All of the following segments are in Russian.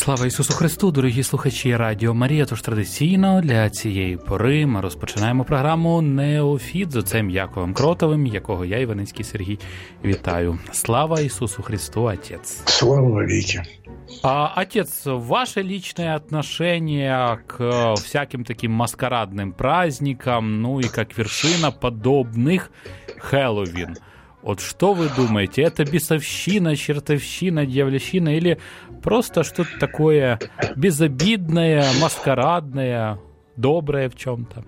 Слава Ісусу Христу, дорогі слухачі Радіо Марія. Тож традиційно для цієї пори ми розпочинаємо програму «Неофіт» з отцем Яковом Кротовим, якого я, Іваницький Сергій, вітаю. Слава Ісусу Христу, Отец! Слава навеки! Отец, ваше личное отношение к всяким таким маскарадным праздникам, ну и как вершина подобных Хэллоуин. Вот что вы думаете, это бесовщина, чертовщина, дьявольщина или просто что-то такое безобидное, маскарадное, доброе в чем-то?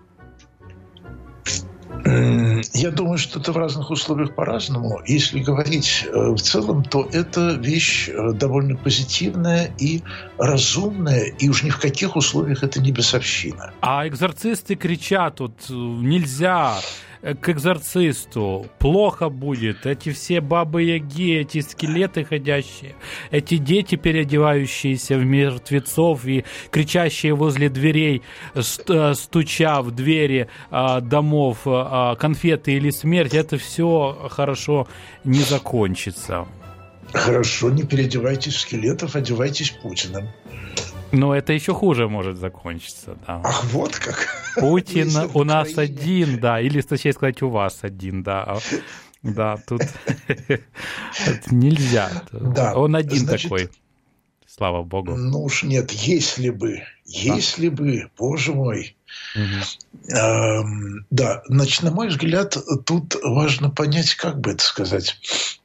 Я думаю, что это в разных условиях по-разному. Если говорить в целом, то это вещь довольно позитивная и разумная, и уж ни в каких условиях это не бесовщина. А экзорцисты кричат, вот нельзя к экзорцисту, плохо будет, эти все бабы-яги, эти скелеты ходящие, эти дети, переодевающиеся в мертвецов и кричащие возле дверей, стуча в двери домов, конфеты или смерть, это все хорошо не закончится. Хорошо, не переодевайтесь в скелетов, одевайтесь Путиным. Но это еще хуже может закончиться, да. Ах, вот как. Путин у нас один, да, или, точнее сказать, у вас один, да. Да, тут нельзя. Да, он один, значит, такой, слава Богу. Ну уж нет, если бы, Боже мой. Да, значит, на мой взгляд, тут важно понять, как бы это сказать.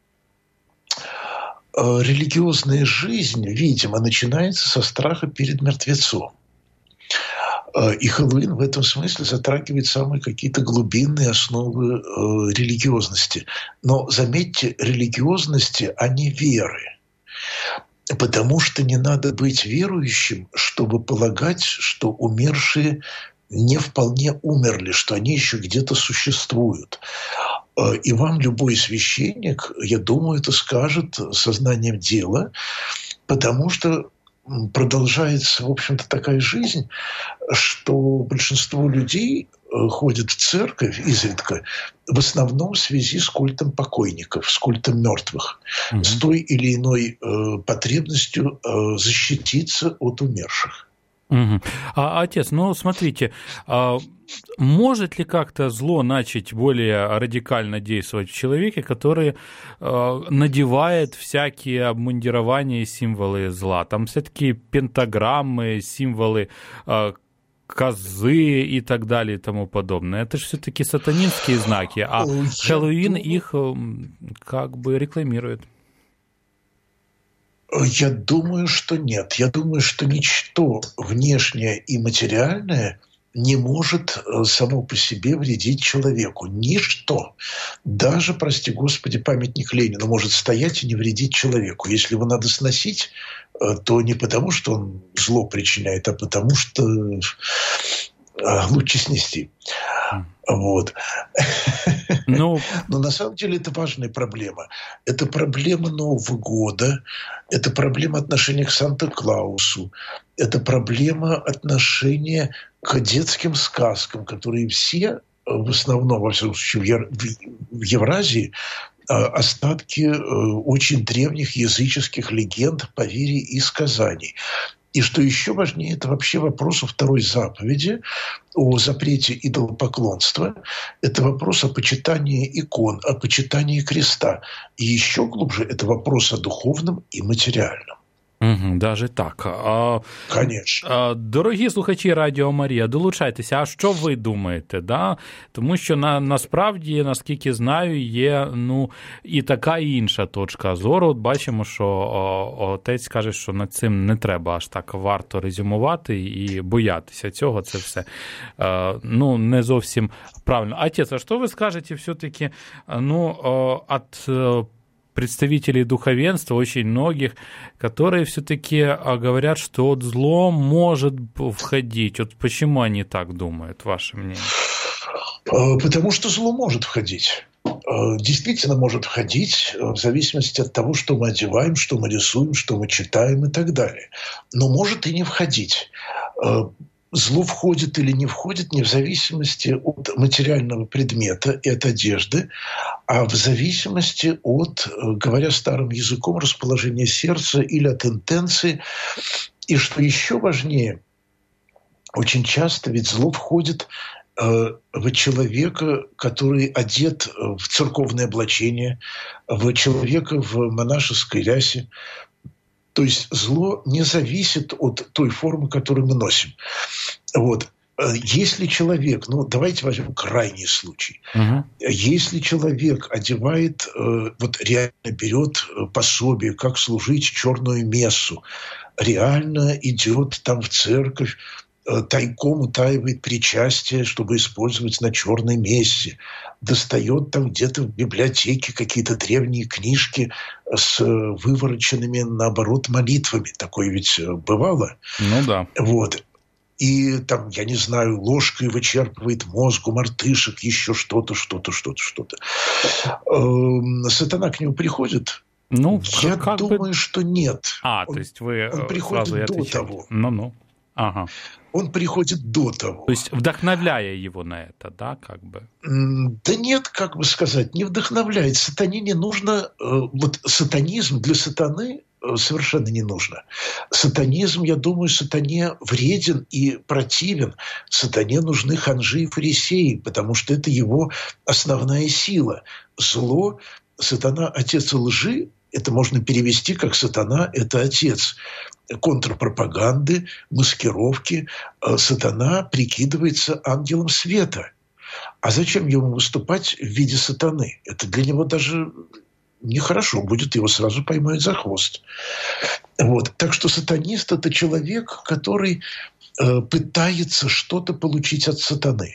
Религиозная жизнь, видимо, начинается со страха перед мертвецом. И Хэллоуин в этом смысле затрагивает самые какие-то глубинные основы религиозности. Но, заметьте, религиозности, а не веры. Потому что не надо быть верующим, чтобы полагать, что умершие не вполне умерли, что они еще где-то существуют. И вам любой священник, я думаю, это скажет сознанием дела, потому что продолжается, в общем-то, такая жизнь, что большинство людей ходят в церковь изредка в основном в связи с культом покойников, с культом мертвых, с той или иной потребностью защититься от умерших. Отец, ну смотрите, может ли как-то зло начать более радикально действовать в человеке, который надевает всякие обмундирования и символы зла? Там все-таки пентаграммы, символы козы и так далее и тому подобное. Это же все-таки сатанинские знаки, а Хэллоуин их как бы рекламирует. Я думаю, что нет. Я думаю, что ничто внешнее и материальное не может само по себе вредить человеку. Ничто. Даже, прости Господи, памятник Ленину может стоять и не вредить человеку. Если его надо сносить, то не потому, что он зло причиняет, а потому что лучше снести. Вот. Но на самом деле это важная проблема. Это проблема Нового года, это проблема отношения к Санта-Клаусу, это проблема отношения к детским сказкам, которые все, в основном, во всяком случае, в Евразии, остатки очень древних языческих легенд, поверий и сказаний. И что еще важнее, это вообще вопрос о второй заповеди, о запрете идолопоклонства. Это вопрос о почитании икон, о почитании креста. И еще глубже, это вопрос о духовном и материальном. Даже так. Конечно. Дорогі слухачі Радіо Марія, долучайтеся. А що ви думаєте? Да? Тому що насправді, наскільки знаю, є і така, і інша точка зору. От бачимо, що отець каже, що над цим не треба аж так варто резюмувати і боятися цього. Це все не зовсім правильно. Отець, а що ви скажете все-таки от представителей духовенства, очень многих, которые все-таки говорят, что вот зло может входить. Вот почему они так думают, ваше мнение? Потому что зло может входить. Действительно может входить в зависимости от того, что мы одеваем, что мы рисуем, что мы читаем и так далее. Но может и не входить. Зло входит или не входит не в зависимости от материального предмета и от одежды, а в зависимости от, говоря старым языком, расположения сердца или от интенции И что еще важнее, очень часто ведь зло входит в человека, который одет в церковное облачение, в человека в монашеской рясе. То есть зло не зависит от той формы, которую мы носим. Вот. Если человек, давайте возьмем крайний случай. Если человек одевает, реально берет пособие, как служить черную мессу, реально идет там в церковь, тайком утаивает причастие, чтобы использовать на черной мессе, достает там где-то в библиотеке какие-то древние книжки с вывороченными, наоборот, молитвами. Такое ведь бывало. Ну да. Вот. И там, я не знаю, ложкой вычерпывает мозг у мартышек, еще что-то. Сатана к нему приходит? Я думаю, что нет. То есть он приходит до того. Ага. Он приходит до того. То есть вдохновляя его на это, да, как бы? Да нет, как бы сказать, не вдохновляет. Сатане не нужно... сатанизм для сатаны совершенно не нужно. Сатанизм, я думаю, сатане вреден и противен. Сатане нужны ханжи и фарисеи, потому что это его основная сила. Зло, сатана – отец лжи, это можно перевести как «сатана – это отец». Контрпропаганды, маскировки. Сатана прикидывается ангелом света. А зачем ему выступать в виде сатаны? Это для него даже нехорошо будет, его сразу поймают за хвост. Вот. Так что сатанист – это человек, который пытается что-то получить от сатаны.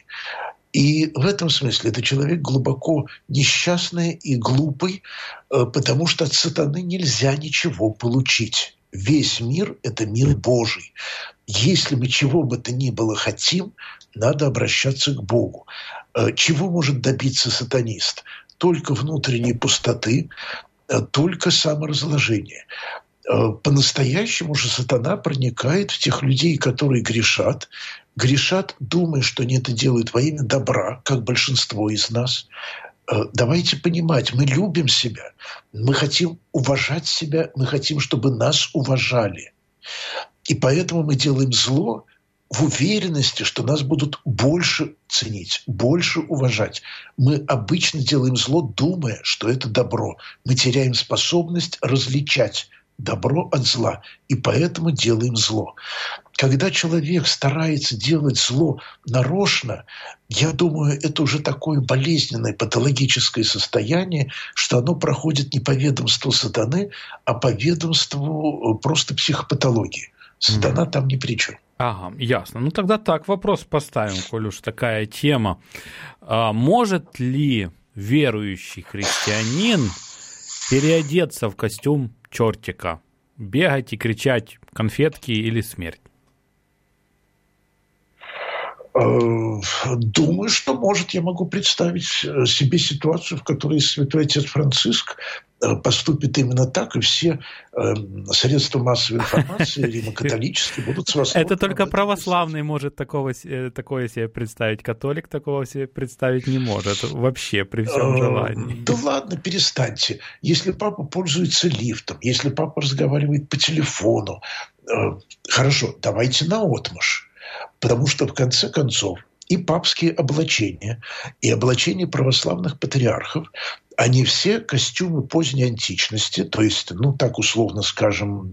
И в этом смысле это человек глубоко несчастный и глупый, потому что от сатаны нельзя ничего получить. Весь мир – это мир Божий. Если мы чего бы то ни было хотим, надо обращаться к Богу. Чего может добиться сатанист? Только внутренней пустоты, только саморазложения. По-настоящему же сатана проникает в тех людей, которые грешат, думая, что они это делают во имя добра, как большинство из нас. Давайте понимать, мы любим себя, мы хотим уважать себя, мы хотим, чтобы нас уважали. И поэтому мы делаем зло в уверенности, что нас будут больше ценить, больше уважать. Мы обычно делаем зло, думая, что это добро. Мы теряем способность различать добро от зла, и поэтому делаем зло. Когда человек старается делать зло нарочно, я думаю, это уже такое болезненное патологическое состояние, что оно проходит не по ведомству сатаны, а по ведомству просто психопатологии. Сатана там ни при чем. Ага, ясно. Тогда так, вопрос поставим, коль уж такая тема. Может ли верующий христианин переодеться в костюм чертика, бегать и кричать «конфетки» или «смерть»? Думаю, что может. Я могу представить себе ситуацию, в которой святой отец Франциск поступит именно так, и все средства массовой информации римо-католические будут с восторгом. Это только православный может такое себе представить. Католик такого себе представить не может. Вообще, при всем желании. Да ладно, перестаньте. Если папа пользуется лифтом, если папа разговаривает по телефону, хорошо, давайте наотмашь. Потому что, в конце концов, и папские облачения, и облачения православных патриархов, они все костюмы поздней античности, то есть, так условно скажем,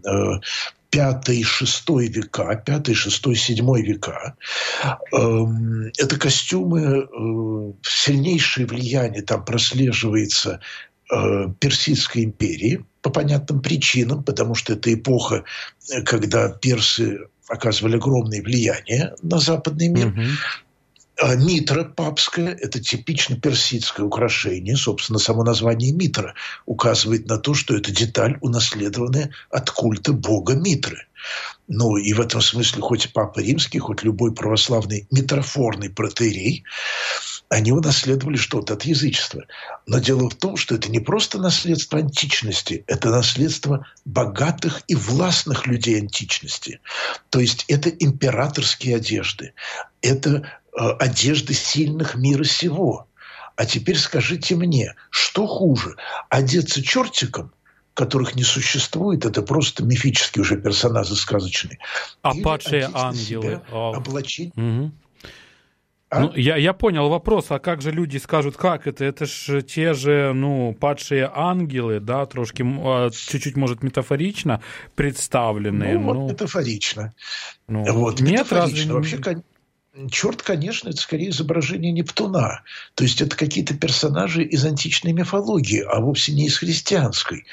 5-6 века, 5-6-7 века. Это костюмы, сильнейшее влияние там прослеживается Персидской империи по понятным причинам, потому что это эпоха, когда персы оказывали огромное влияние на западный мир. Митра папская – это типично персидское украшение. Собственно, само название Митра указывает на то, что это деталь, унаследованная от культа бога Митры. И в этом смысле хоть Папа Римский, хоть любой православный митрофорный протоиерей, они унаследовали что-то от язычества. Но дело в том, что это не просто наследство античности, это наследство богатых и властных людей античности. То есть это императорские одежды, это одежды сильных мира сего. А теперь скажите мне, что хуже, одеться чертиком которых не существует, это просто мифические уже персонажи сказочные. А падшие ангелы? Облачение. Угу. Ну, я понял вопрос, а как же люди скажут, как это? Это ж те же, падшие ангелы, да, трошки, чуть-чуть, может, метафорично представленные. Метафорично. Нет, метафорично. Вообще, черт, конечно, это скорее изображение Нептуна. То есть это какие-то персонажи из античной мифологии, а вовсе не из христианской.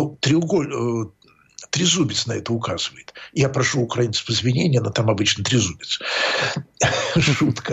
Трезубец на это указывает. Я прошу украинцев извинения, но там обычно трезубец. Шутка.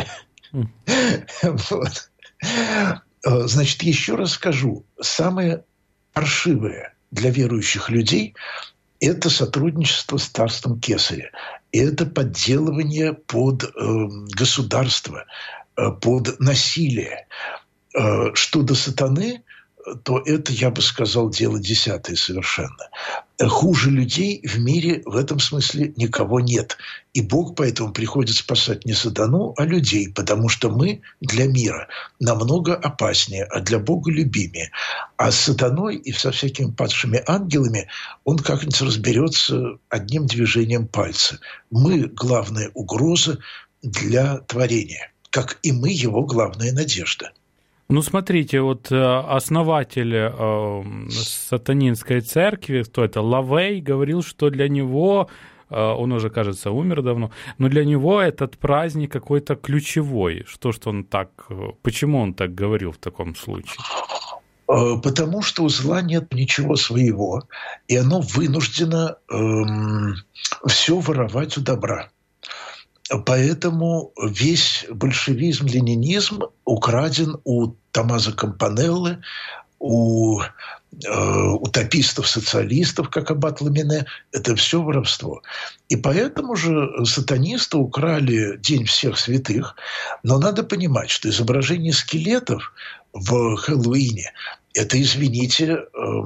Значит, еще раз скажу. Самое паршивое для верующих людей – это сотрудничество с царством Кесаря. Это подделывание под государство, под насилие. Что до сатаны, то это, я бы сказал, дело десятое совершенно. Хуже людей в мире в этом смысле никого нет. И Бог поэтому приходит спасать не сатану, а людей, потому что мы для мира намного опаснее, а для Бога любимее. А с сатаной и со всякими падшими ангелами он как-нибудь разберется одним движением пальца. Мы – главная угроза для творения, как и мы – его главная надежда. Смотрите, вот основатель сатанинской церкви, кто это, Лавей, говорил, что для него, он уже, кажется, умер давно, но для него этот праздник какой-то ключевой. Почему он так говорил в таком случае? Потому что у зла нет ничего своего, и оно вынуждено все воровать у добра. Поэтому весь большевизм, ленинизм украден у Томмазо Кампанеллы, у утопистов-социалистов, как аббат Ламине. Это все воровство. И поэтому же сатанисты украли День всех святых. Но надо понимать, что изображение скелетов в Хэллоуине – это, извините,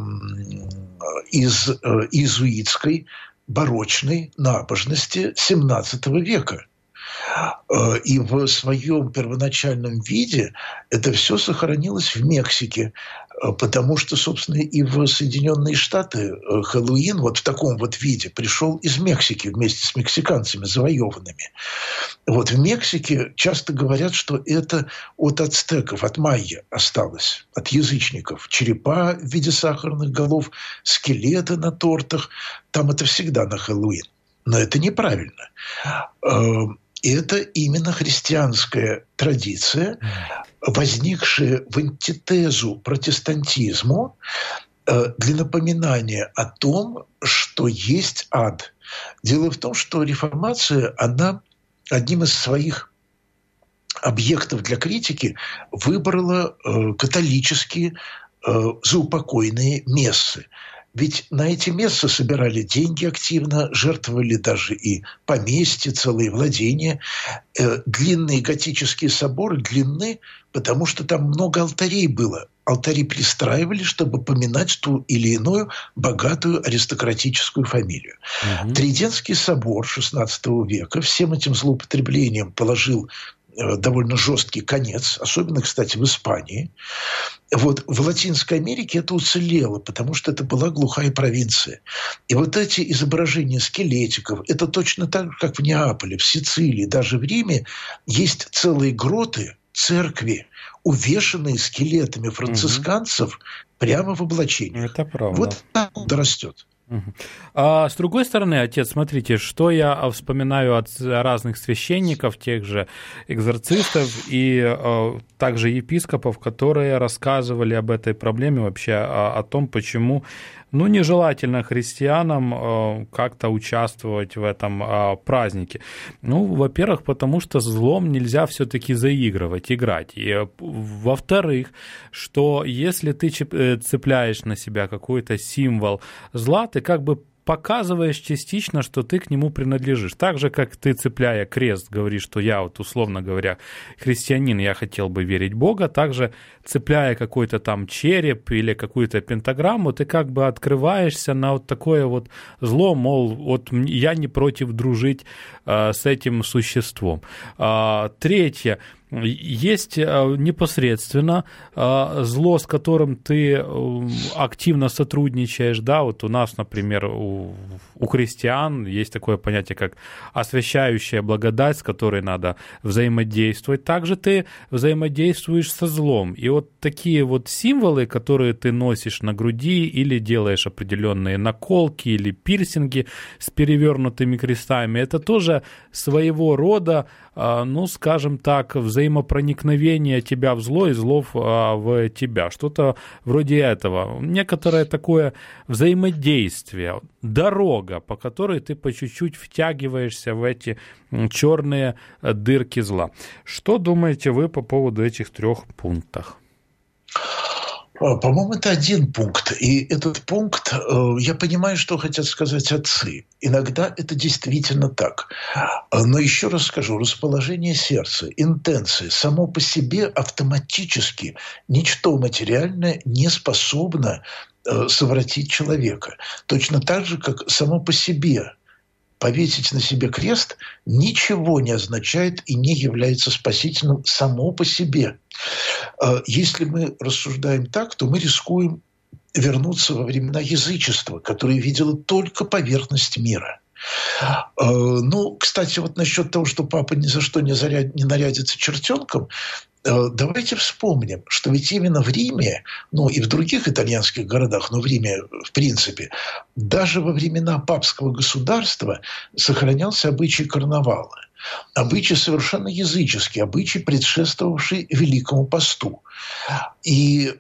из иезуитской барочной набожности XVII века. И в своем первоначальном виде это все сохранилось в Мексике, потому что, собственно, и в Соединенные Штаты Хэллоуин вот в таком вот виде пришел из Мексики вместе с мексиканцами завоеванными. Вот в Мексике часто говорят, что это от ацтеков, от майя осталось, от язычников. Черепа в виде сахарных голов, скелеты на тортах. Там это всегда на Хэллоуин. Но это неправильно. Это именно христианская традиция, возникшая в антитезу протестантизму для напоминания о том, что есть ад. Дело в том, что реформация, она одним из своих объектов для критики выбрала католические заупокойные мессы. Ведь на эти мессы собирали деньги активно, жертвовали даже и поместья, целые владения. Длинные готические соборы длинны, потому что там много алтарей было. Алтари пристраивали, чтобы поминать ту или иную богатую аристократическую фамилию. Тридентский собор XVI века всем этим злоупотреблениям положил довольно жесткий конец, особенно, кстати, в Испании. Вот в Латинской Америке это уцелело, потому что это была глухая провинция. И вот эти изображения скелетиков, это точно так же, как в Неаполе, в Сицилии, даже в Риме, есть целые гроты, церкви, увешанные скелетами францисканцев прямо в облачении. Это правда. Вот так он растет. А с другой стороны, отец, смотрите, что я вспоминаю от разных священников, тех же экзорцистов и также епископов, которые рассказывали об этой проблеме, вообще о том, почему нежелательно христианам как-то участвовать в этом празднике. Во-первых, потому что с злом нельзя все-таки заигрывать, играть. И, во-вторых, что если ты цепляешь на себя какой-то символ зла, ты как бы показываешь частично, что ты к нему принадлежишь. Так же, как ты, цепляя крест, говоришь, что я, условно говоря, христианин, я хотел бы верить в Бога, также, цепляя какой-то там череп или какую-то пентаграмму, ты как бы открываешься на вот такое вот зло, мол, вот я не против дружить с этим существом. Третье. есть непосредственно зло, с которым ты активно сотрудничаешь, да, вот у нас, например, у христиан есть такое понятие, как освящающая благодать, с которой надо взаимодействовать. Также ты взаимодействуешь со злом. И вот такие вот символы, которые ты носишь на груди или делаешь определенные наколки или пирсинги с перевернутыми крестами, это тоже своего рода, ну, скажем так, взаимопроникновение тебя в зло и зло в тебя. Что-то вроде этого. Некоторое такое взаимодействие, дорога, по которой ты по чуть-чуть втягиваешься в эти черные дырки зла. Что думаете вы по поводу этих 3 пунктов? По-моему, это один пункт. И этот пункт, я понимаю, что хотят сказать отцы. Иногда это действительно так. Но еще раз скажу, расположение сердца, интенции, само по себе автоматически ничто материальное не способно совратить человека. Точно так же, как само по себе повесить на себе крест ничего не означает и не является спасительным само по себе. Если мы рассуждаем так, то мы рискуем вернуться во времена язычества, которое видело только поверхность мира. Ну, кстати, вот насчет того, что папа ни за что не нарядится чертенком, давайте вспомним, что ведь именно в Риме, ну и в других итальянских городах, но в Риме в принципе, даже во времена папского государства сохранялся обычай карнавала. Обычай совершенно языческий, обычай, предшествовавший Великому посту. И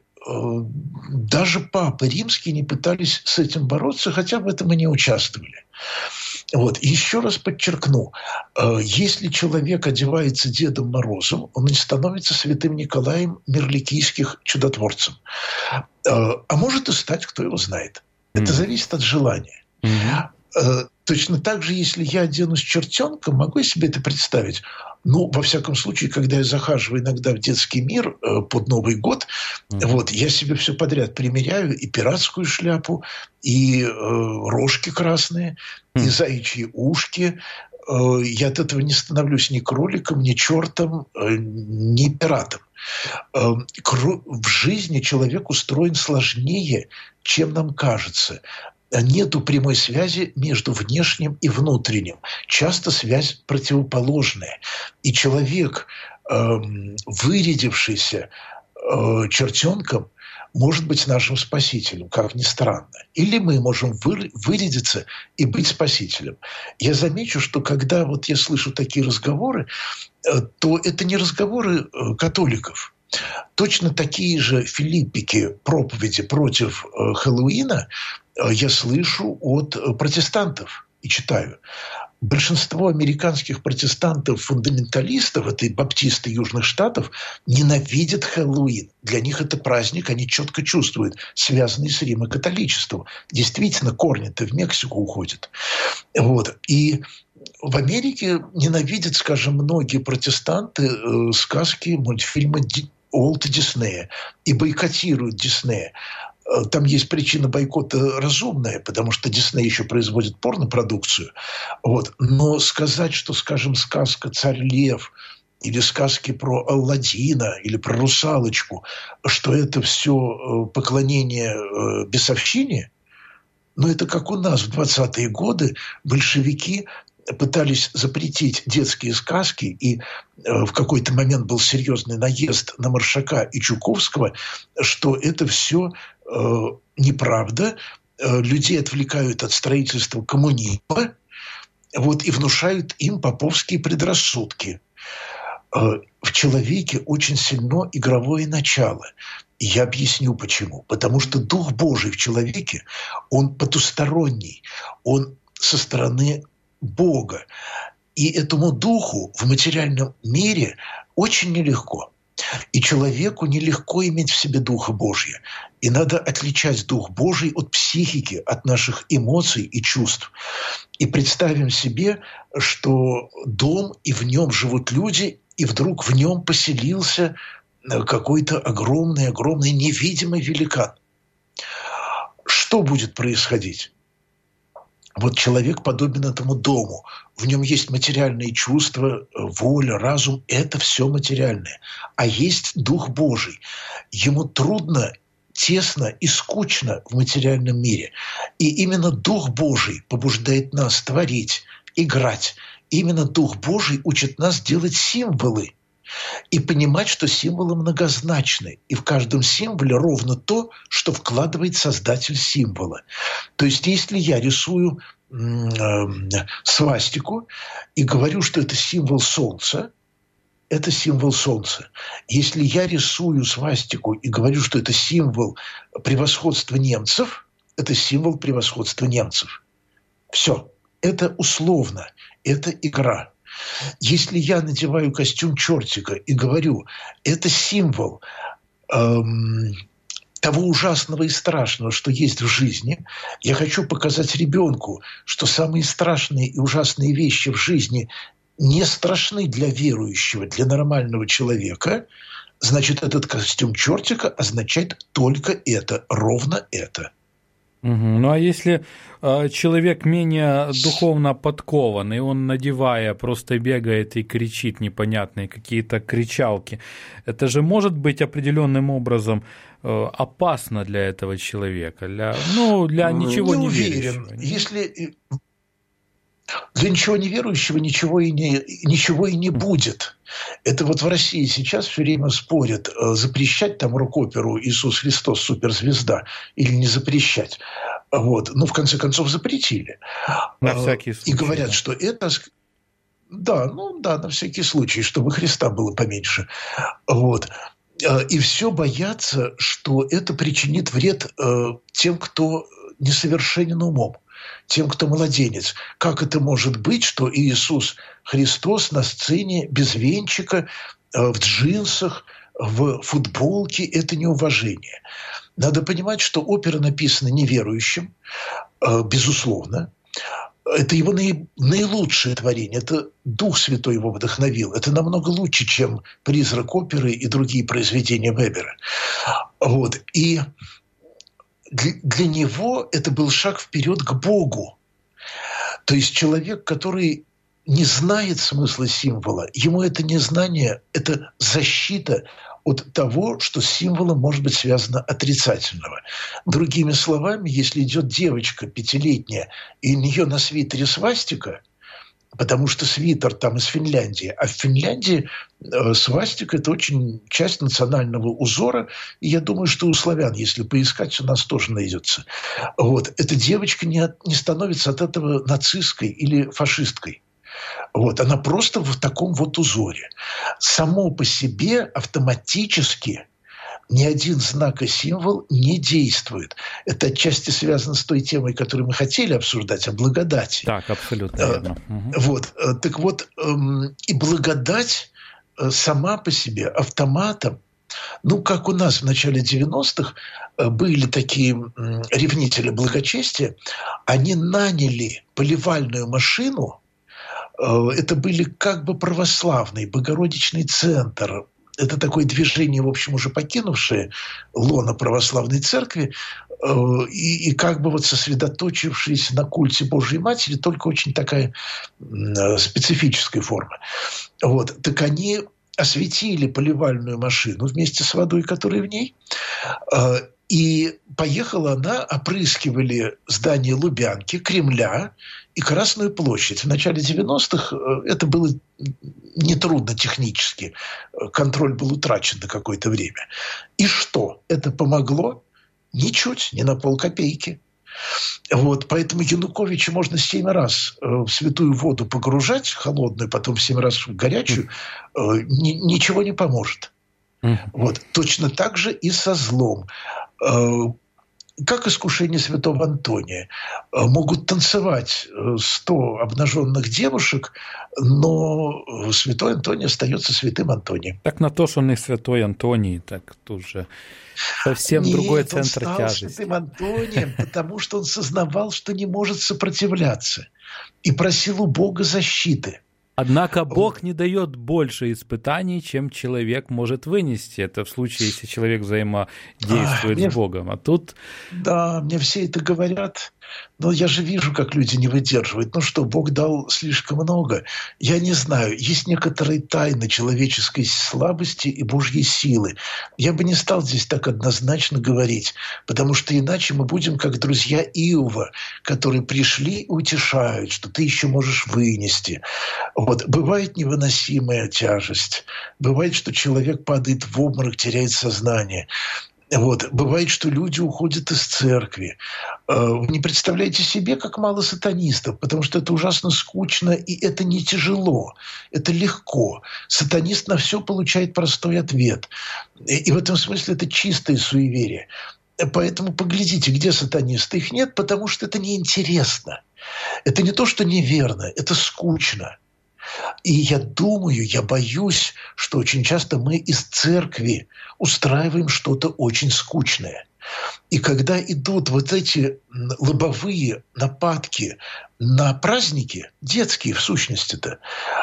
даже папы римские не пытались с этим бороться, хотя в этом и не участвовали. Вот. Еще раз подчеркну, если человек одевается Дедом Морозом, он не становится святым Николаем Мирликийских чудотворцем. А может и стать, кто его знает. Это зависит от желания. Точно так же, если я оденусь чертенком, могу я себе это представить? Ну, во всяком случае, когда я захаживаю иногда в детский мир под Новый год, вот, я себе все подряд примеряю, и пиратскую шляпу, и рожки красные, и заячьи ушки. Я от этого не становлюсь ни кроликом, ни чертом, ни пиратом. В жизни человек устроен сложнее, чем нам кажется. Нету прямой связи между внешним и внутренним. Часто связь противоположная. И человек, вырядившийся чертенком, может быть нашим спасителем, как ни странно. Или мы можем вырядиться и быть спасителем. Я замечу, что когда вот я слышу такие разговоры, то это не разговоры католиков. Точно такие же филиппики, проповеди против Хэллоуина я слышу от протестантов и читаю. Большинство американских протестантов-фундаменталистов, это и баптисты Южных Штатов, ненавидят Хэллоуин. Для них это праздник, они четко чувствуют, связанный с римокатоличеством. Действительно, корни-то в Мексику уходят. Вот. И в Америке ненавидят, скажем, многие протестанты сказки, мультфильмы Уолта Диснея и бойкотируют Диснея. Там есть причина бойкота разумная, потому что Дисней еще производит порнопродукцию. Вот. Но сказать, что, скажем, сказка «Царь Лев» или сказки про Алладина или про Русалочку, что это все поклонение бесовщине, но это как у нас в 20-е годы большевики пытались запретить детские сказки, и в какой-то момент был серьезный наезд на Маршака и Чуковского, что это все неправда, людей отвлекают от строительства коммунизма, вот, и внушают им поповские предрассудки. В человеке очень сильно игровое начало. И я объясню почему. Потому что Дух Божий в человеке, он потусторонний, он со стороны Бога. И этому духу в материальном мире очень нелегко. И человеку нелегко иметь в себе Духа Божия. И надо отличать Дух Божий от психики, от наших эмоций и чувств. И представим себе, что дом, и в нем живут люди, и вдруг в нем поселился какой-то огромный невидимый великан. Что будет происходить? Вот человек подобен этому дому. В нем есть материальные чувства, воля, разум. Это все материальное. А есть Дух Божий. Ему трудно, тесно и скучно в материальном мире. И именно Дух Божий побуждает нас творить, играть. Именно Дух Божий учит нас делать символы и понимать, что символы многозначны. И в каждом символе ровно то, что вкладывает создатель символа. То есть, если я рисую свастику и говорю, что это символ Солнца, это символ Солнца. Если я рисую свастику и говорю, что это символ превосходства немцев, это символ превосходства немцев. Все. Это условно. Это игра. Если я надеваю костюм чертика и говорю, это символ того ужасного и страшного, что есть в жизни, я хочу показать ребенку, что самые страшные и ужасные вещи в жизни не страшны для верующего, для нормального человека, значит, этот костюм чертика означает только это, ровно это. Ну а если человек менее духовно подкован, и он, надевая, просто бегает и кричит непонятные какие-то кричалки, это же может быть определенным образом опасно для этого человека, для ничего не верующего. Если для ничего неверующего ничего и не будет. Это вот в России сейчас все время спорят, запрещать там рок-оперу «Иисус Христос, суперзвезда» или не запрещать. Вот. Ну, в конце концов, запретили. На всякий случай. И говорят, что это... Да, на всякий случай, чтобы Христа было поменьше. Вот. И все боятся, что это причинит вред тем, кто несовершенен умом, тем, кто младенец. Как это может быть, что Иисус Христос на сцене без венчика, в джинсах, в футболке – это неуважение. Надо понимать, что опера написана неверующим, безусловно. Это его наилучшее творение. Это Дух Святой его вдохновил. Это намного лучше, чем «Призрак оперы» и другие произведения Вебера. Вот. И для него это был шаг вперед к Богу. То есть человек, который не знает смысла символа, ему это незнание – это защита от того, что с символом может быть связано отрицательного. Другими словами, если идет девочка 5-летняя, и у нее на свитере свастика, потому что свитер там из Финляндии, а в Финляндии свастика – это очень часть национального узора, и я думаю, что у славян, если поискать, у нас тоже найдется. Вот. Эта девочка не становится от этого нацистской или фашисткой. Вот. Она просто в таком вот узоре. Само по себе автоматически ни один знак и символ не действует. Это отчасти связано с той темой, которую мы хотели обсуждать, о благодати. Так, абсолютно верно. Вот. Так вот, и благодать сама по себе автоматом, как у нас в начале 90-х были такие ревнители благочестия, они наняли поливальную машину. Это были как бы православный, Богородичный центр. Это такое движение, в общем, уже покинувшее лоно православной церкви и как бы вот сосредоточившись на культе Божьей Матери, только очень такая специфическая форма. Вот. Так они осветили поливальную машину вместе с водой, которая в ней, и поехала она, опрыскивали здание Лубянки, Кремля и Красную площадь. В начале 90-х это было нетрудно технически. Контроль был утрачен на какое-то время. И что? Это помогло? Ничуть, не на полкопейки. Вот, поэтому Януковича можно 7 раз в святую воду погружать, холодную, потом 7 раз в горячую, ничего не поможет. Вот, точно так же и со злом. Как искушение святого Антония. Могут танцевать 100 обнаженных девушек, но святой Антоний остается святым Антонием. Так на то, что он и святой Антоний, так тут же совсем другой центр тяжести. Он стал святым Антонием, потому что он сознавал, что не может сопротивляться, и просил у Бога защиты. Однако Бог не дает больше испытаний, чем человек может вынести. Это в случае, если человек взаимодействует с Богом. А тут... Да, мне все это говорят, но я же вижу, как люди не выдерживают. Ну что, Бог дал слишком много. Я не знаю, есть некоторые тайны человеческой слабости и Божьей силы. Я бы не стал здесь так однозначно говорить, потому что иначе мы будем как друзья Иова, которые пришли и утешают, что ты еще можешь вынести. Вот. Бывает невыносимая тяжесть. Бывает, что человек падает в обморок, теряет сознание. Вот. Бывает, что люди уходят из церкви. Вы не представляете себе, как мало сатанистов, потому что это ужасно скучно, и это не тяжело, это легко. Сатанист на все получает простой ответ. И в этом смысле это чистое суеверие. Поэтому поглядите, где сатанисты. Их нет, потому что это неинтересно. Это не то, что неверно, это скучно. И я думаю, я боюсь, что очень часто мы из церкви устраиваем что-то очень скучное. И когда идут вот эти лобовые нападки на праздники, детские в сущности-то,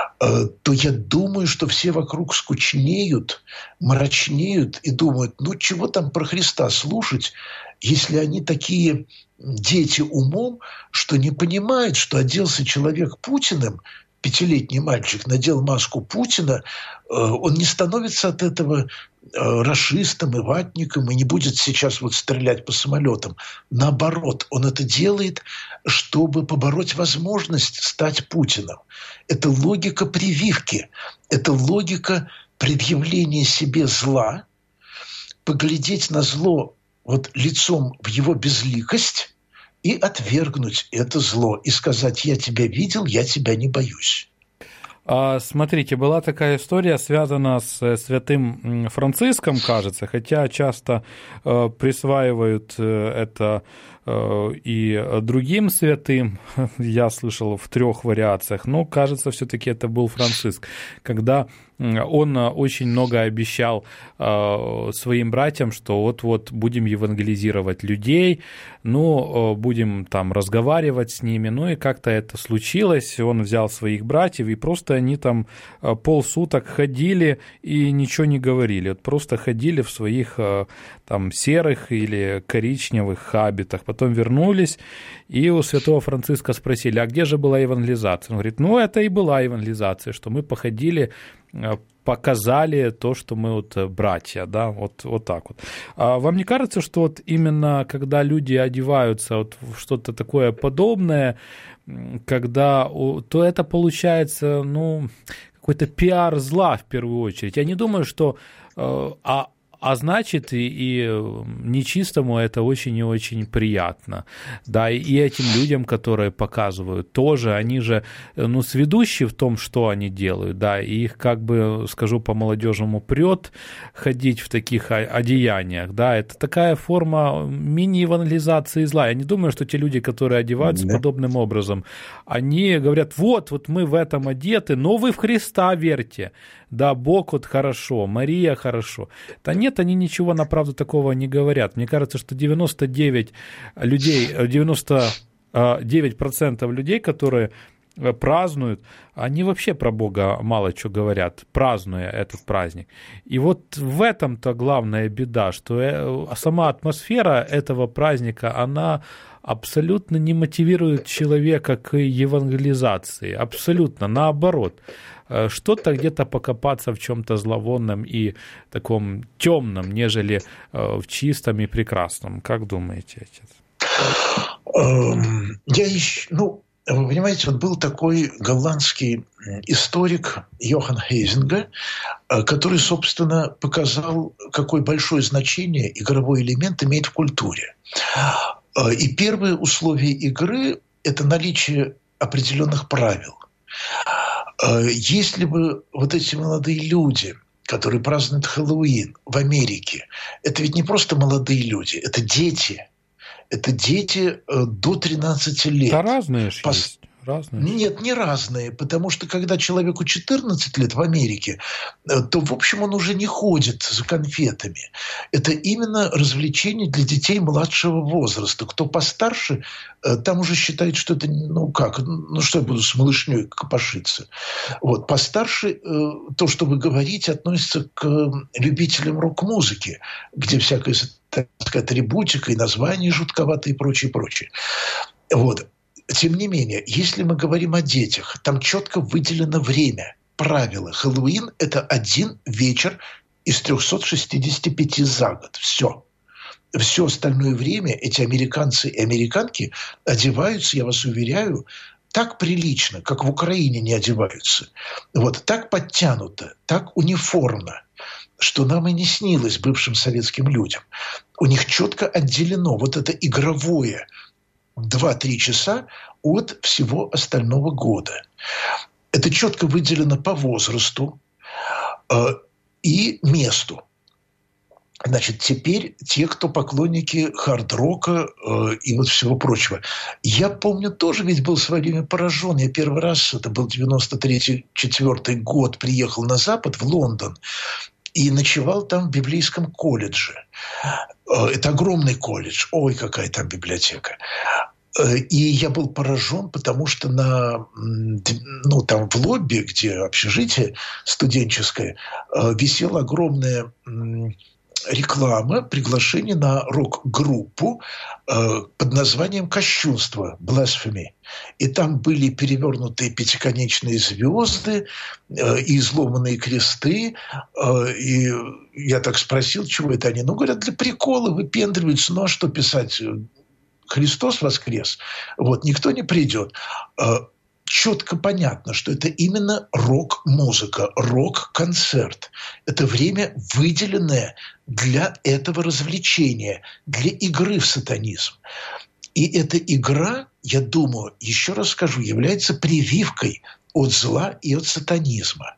то я думаю, что все вокруг скучнеют, мрачнеют и думают, ну чего там про Христа слушать, если они такие дети умом, что не понимают, что оделся человек Путиным, 5-летний мальчик надел маску Путина, он не становится от этого рашистом и ватником и не будет сейчас вот стрелять по самолетам. Наоборот, он это делает, чтобы побороть возможность стать Путиным. Это логика прививки, это логика предъявления себе зла, поглядеть на зло вот лицом в его безликость и отвергнуть это зло, и сказать: я тебя видел, я тебя не боюсь. Смотрите, была такая история, связана с святым Франциском, кажется, хотя часто присваивают это и другим святым, я слышал в 3 вариациях, но, кажется, все-таки это был Франциск, когда он очень много обещал своим братьям, что вот-вот будем евангелизировать людей, ну, будем там разговаривать с ними, ну и как-то это случилось, он взял своих братьев, и просто они там полсуток ходили и ничего не говорили, вот просто ходили в своих там серых или коричневых хабитах, потом вернулись, и у святого Франциска спросили, а где же была евангелизация? Он говорит, ну, это и была евангелизация, что мы походили, показали то, что мы вот братья, да, вот так вот. А вам не кажется, что вот именно когда люди одеваются вот в что-то такое подобное, когда, то это получается, ну, какой-то пиар зла в первую очередь? Я не думаю, что... А значит, и нечистому это очень и очень приятно. Да, и этим людям, которые показывают, тоже, они же, ну, сведущи в том, что они делают, да, и их, как бы, скажу по-молодежному, прет ходить в таких одеяниях, да, это такая форма мини-евангелизации зла. Я не думаю, что те люди, которые одеваются подобным образом, они говорят, вот мы в этом одеты, но вы в Христа верьте, да, Бог вот хорошо, Мария хорошо. Да нет, они ничего на правду такого не говорят. Мне кажется, что 99% людей, которые празднуют, они вообще про Бога мало что говорят, празднуя этот праздник. И вот в этом-то главная беда, что сама атмосфера этого праздника, она абсолютно не мотивирует человека к евангелизации, абсолютно наоборот. Что-то где-то покопаться в чем-то зловонном и таком темном, нежели в чистом и прекрасном. Как думаете, отец? Вы понимаете, вот был такой голландский историк Йохан Хейзинга, который, собственно, показал, какое большое значение игровой элемент имеет в культуре. И первое условие игры – это наличие определенных правил. Если бы вот эти молодые люди, которые празднуют Хэллоуин в Америке, это ведь не просто молодые люди, это дети. Это дети до 13 лет. Да разные же есть. Разные? Нет, не разные, потому что когда человеку 14 лет в Америке, то, в общем, он уже не ходит за конфетами. Это именно развлечение для детей младшего возраста. Кто постарше, там уже считает, что это, что я буду с малышней копошиться. Вот. Постарше, то, что вы говорите, относится к любителям рок-музыки, где всякая, так сказать, атрибутика и названия жутковатые и прочее, прочее. Вот. Тем не менее, если мы говорим о детях, там четко выделено время, правила. Хэллоуин – это один вечер из 365 за год. Все. Все остальное время эти американцы и американки одеваются, я вас уверяю, так прилично, как в Украине не одеваются. Вот, так подтянуто, так униформно, что нам и не снилось бывшим советским людям. У них четко отделено вот это игровое 2-3 часа от всего остального года. Это четко выделено по возрасту и месту. Значит, теперь те, кто поклонники хард-рока и вот всего прочего. Я помню, тоже ведь был в свое время поражен. Я первый раз, это был 93-94 год, приехал на Запад, в Лондон, и ночевал там в библейском колледже. Это огромный колледж. Ой, какая там библиотека. И я был поражен, потому что там в лобби, где общежитие студенческое, висела огромная реклама, приглашение на рок-группу под названием «Кощунство», «Blasphemy». И там были перевернутые пятиконечные звезды и изломанные кресты. И я так спросил, чего это они? Говорят, для прикола выпендриваются. А что писать? Христос воскрес. Вот, никто не придет. Четко понятно, что это именно рок-музыка, рок-концерт. Это время, выделенное для этого развлечения, для игры в сатанизм. И эта игра, я думаю, еще раз скажу, является прививкой от зла и от сатанизма.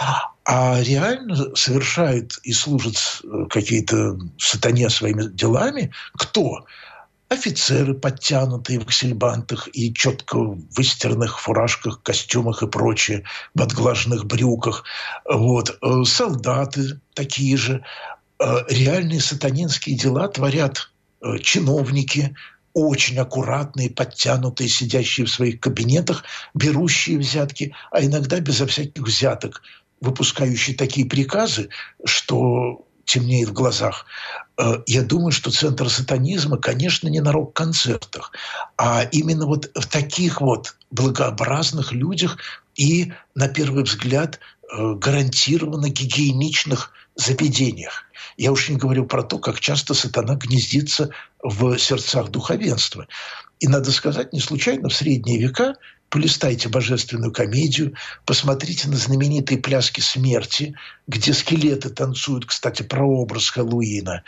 А реально совершают и служат какие-то сатане своими делами кто? Офицеры, подтянутые в аксельбантах и четко выстиранных фуражках, костюмах и прочее, в отглаженных брюках. Вот. Солдаты такие же. Реальные сатанинские дела творят чиновники, очень аккуратные, подтянутые, сидящие в своих кабинетах, берущие взятки, а иногда безо всяких взяток, выпускающие такие приказы, что темнеет в глазах. Я думаю, что центр сатанизма, конечно, не на рок-концертах, а именно вот в таких вот благообразных людях и, на первый взгляд, гарантированно гигиеничных заведениях. Я уж не говорю про то, как часто сатана гнездится в сердцах духовенства. И, надо сказать, не случайно в средние века, полистайте божественную комедию, посмотрите на знаменитые пляски смерти, где скелеты танцуют, кстати, прообраз Хэллоуина.